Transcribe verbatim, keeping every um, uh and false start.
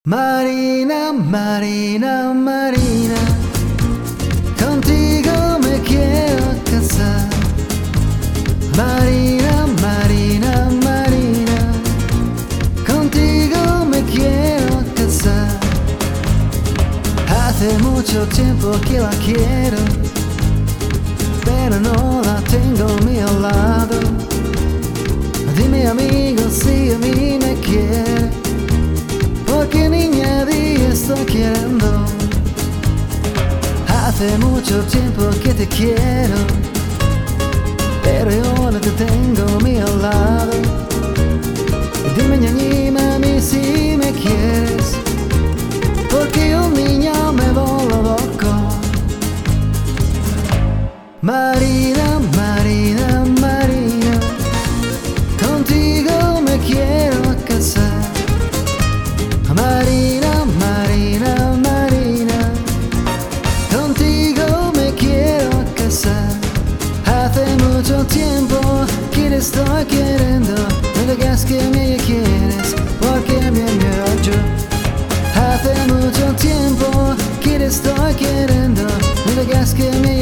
Marina, Marina, Marina, contigo me quiero casar. Marina, Marina, Marina, contigo me quiero casar. Hace mucho tiempo que la quiero, pero no la tengo a mi lado. Dime amigo si a mí me quiere, porque niña di estoy queriendo. Hace mucho tiempo que te quiero, pero yo no te tengo a mi lado. Dime ñañi mami si me quieres, porque yo niña me vuelvo loco. Marina, Marina, Marina, contigo me quiero casar. Marina, Marina, Marina, contigo me quiero casar. Hace mucho tiempo que te estoy queriendo, no digas que me quieres, porque bien me yo. Hace mucho tiempo que te estoy queriendo, no digas que me